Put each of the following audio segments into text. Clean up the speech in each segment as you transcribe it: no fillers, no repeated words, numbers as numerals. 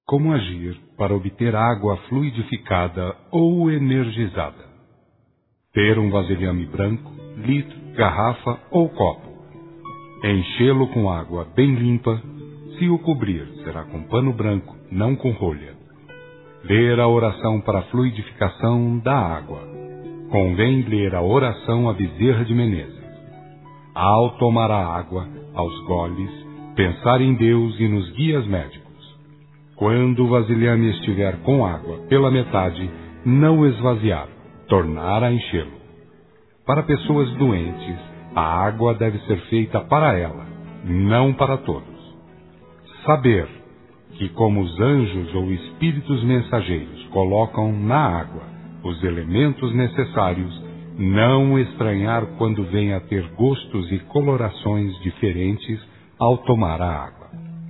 Como agir para obter água fluidificada ou energizada? Ter um vasilhame branco, litro, garrafa ou copo. Enchê-lo com água bem limpa. Se o cobrir, será com pano branco, não com rolha. Ler a oração para a fluidificação da água. Convém ler a oração a Bezerra de Menezes. Ao tomar a água, aos goles, pensar em Deus e nos guias médicos. Quando o vasilhame estiver com água pela metade, não esvaziar, tornar a enchê-lo. Para pessoas doentes, a água deve ser feita para ela, não para todos. Saber que, como os anjos ou espíritos mensageiros colocam na água os elementos necessários, não estranhar quando venha a ter gostos e colorações diferentes ao tomar a água.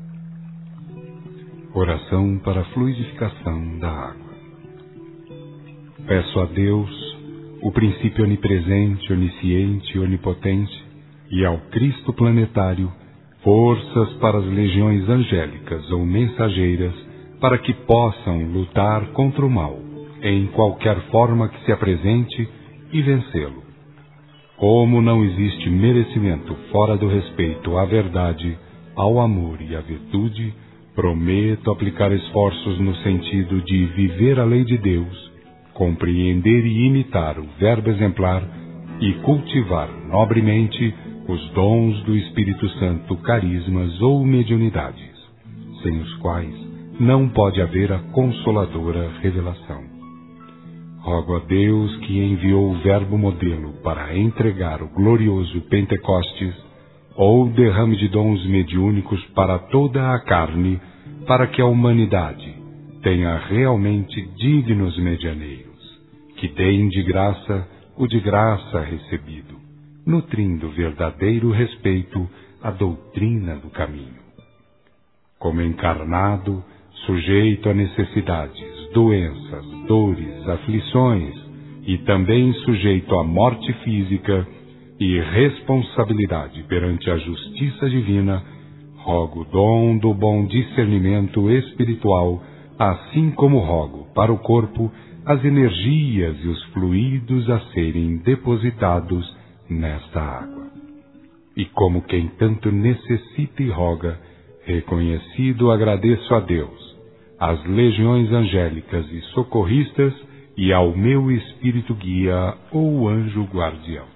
Oração para a fluidificação da água. Peço a Deus, o princípio onipresente, onisciente e onipotente, e ao Cristo planetário, forças para as legiões angélicas ou mensageiras, para que possam lutar contra o mal, em qualquer forma que se apresente, e vencê-lo. Como não existe merecimento fora do respeito à verdade, ao amor e à virtude, prometo aplicar esforços no sentido de viver a lei de Deus, compreender e imitar o verbo exemplar e cultivar nobremente os dons do Espírito Santo, carismas ou mediunidades, sem os quais não pode haver a consoladora revelação. Rogo a Deus que enviou o verbo modelo para entregar o glorioso Pentecostes, ou derrame de dons mediúnicos para toda a carne, para que a humanidade tenha realmente dignos medianeiros, que deem de graça o de graça recebido, nutrindo verdadeiro respeito à doutrina do caminho. Como encarnado, sujeito a necessidades, doenças, dores, aflições, e também sujeito à morte física e responsabilidade perante a justiça divina, rogo o dom do bom discernimento espiritual, assim como rogo para o corpo as energias e os fluidos a serem depositados nesta água. E como quem tanto necessita e roga, reconhecido agradeço a Deus, às legiões angélicas e socorristas e ao meu espírito guia ou anjo guardião.